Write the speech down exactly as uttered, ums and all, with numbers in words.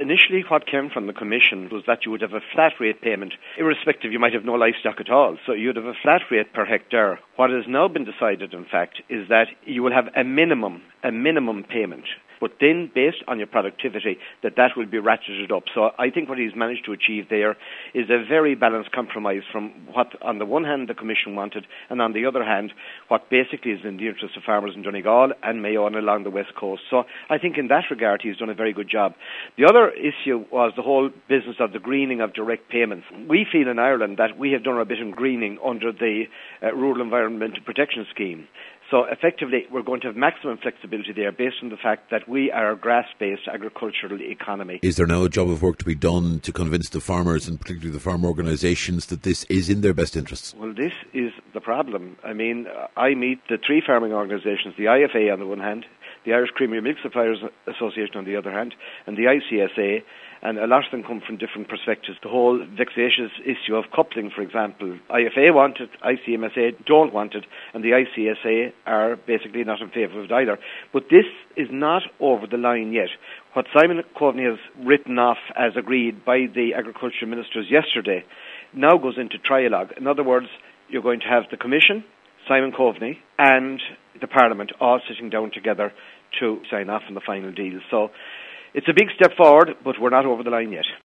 Initially, what came from the Commission was that you would have a flat rate payment, irrespective, you might have no livestock at all. So you'd have a flat rate per hectare. What has now been decided, in fact, is that you will have a minimum, a minimum payment. But then, based on your productivity, that that will be ratcheted up. So I think what he's managed to achieve there is a very balanced compromise from what, on the one hand, the Commission wanted, and on the other hand, what basically is in the interest of farmers in Donegal and Mayo and along the West Coast. So I think in that regard, he's done a very good job. The other issue was the whole business of the greening of direct payments. We feel in Ireland that we have done a bit of greening under the uh, Rural Environmental Protection Scheme. So effectively, we're going to have maximum flexibility there based on the fact that we are a grass-based agricultural economy. Is there now a job of work to be done to convince the farmers and particularly the farm organisations that this is in their best interests? Well, this is the problem. I mean, I meet the three farming organisations, the I F A on the one hand, the Irish Creamery Milk Suppliers Association on the other hand, and the I C S A, and a lot of them come from different perspectives. The whole vexatious issue of coupling, for example. I F A want it, I C M S A don't want it, and the I C S A are basically not in favour of it either. But this is not over the line yet. What Simon Coveney has written off as agreed by the Agriculture Ministers yesterday now goes into trialogue. In other words, you're going to have the Commission, Simon Coveney, and the Parliament all sitting down together to sign off on the final deal. So it's a big step forward, but we're not over the line yet.